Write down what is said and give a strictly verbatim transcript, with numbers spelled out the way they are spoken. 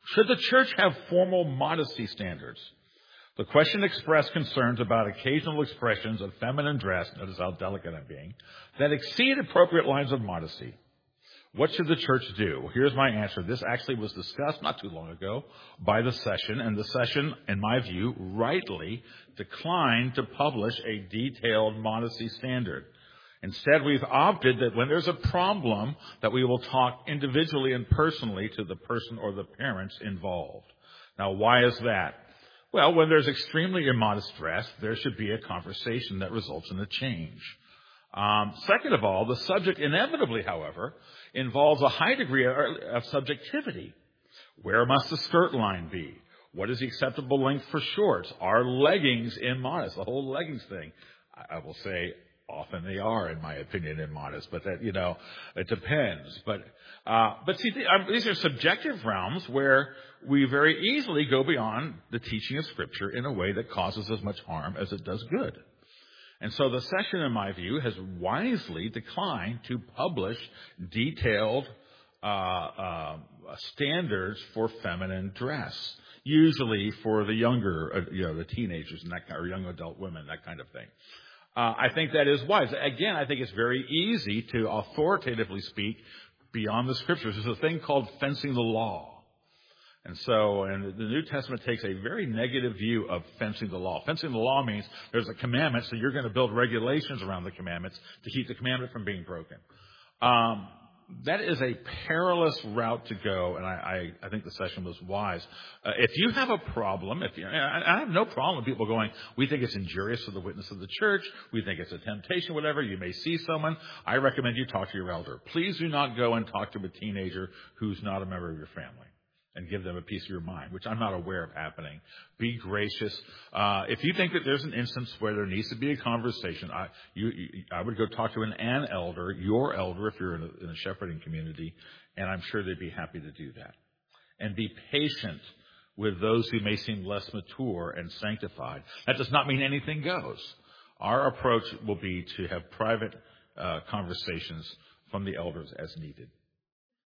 Should the church have formal modesty standards? The question expressed concerns about occasional expressions of feminine dress, notice how delicate I'm being, that exceed appropriate lines of modesty. What should the church do? Here's my answer. This actually was discussed not too long ago by the session, and the session, in my view, rightly declined to publish a detailed modesty standard. Instead, we've opted that when there's a problem, that we will talk individually and personally to the person or the parents involved. Now, why is that? Well, when there's extremely immodest dress, there should be a conversation that results in a change. Um, second of all, the subject inevitably, however, involves a high degree of, of subjectivity. Where must the skirt line be? What is the acceptable length for shorts? Are leggings immodest? The whole leggings thing, I, I will say, often they are, in my opinion, immodest. But that, you know, it depends. But uh, but see, these are subjective realms where we very easily go beyond the teaching of Scripture in a way that causes as much harm as it does good. And so the session, in my view, has wisely declined to publish detailed uh, uh, standards for feminine dress, usually for the younger, uh, you know, the teenagers and that kind, or young adult women, that kind of thing. Uh, I think that is wise. Again, I think it's very easy to authoritatively speak beyond the Scriptures. There's a thing called fencing the law. And so, and the New Testament takes a very negative view of fencing the law. Fencing the law means there's a commandment, so you're going to build regulations around the commandments to keep the commandment from being broken. Um, that is a perilous route to go, and I, I, I think the session was wise. Uh, if you have a problem, if you, I, I have no problem with people going, we think it's injurious to the witness of the church, we think it's a temptation, whatever, you may see someone, I recommend you talk to your elder. Please do not go and talk to a teenager who's not a member of your family and give them a piece of your mind, which I'm not aware of happening. Be gracious. Uh, if you think that there's an instance where there needs to be a conversation, I, you, you, I would go talk to an, an elder, your elder, if you're in a, in a shepherding community, and I'm sure they'd be happy to do that. And be patient with those who may seem less mature and sanctified. That does not mean anything goes. Our approach will be to have private uh, conversations from the elders as needed.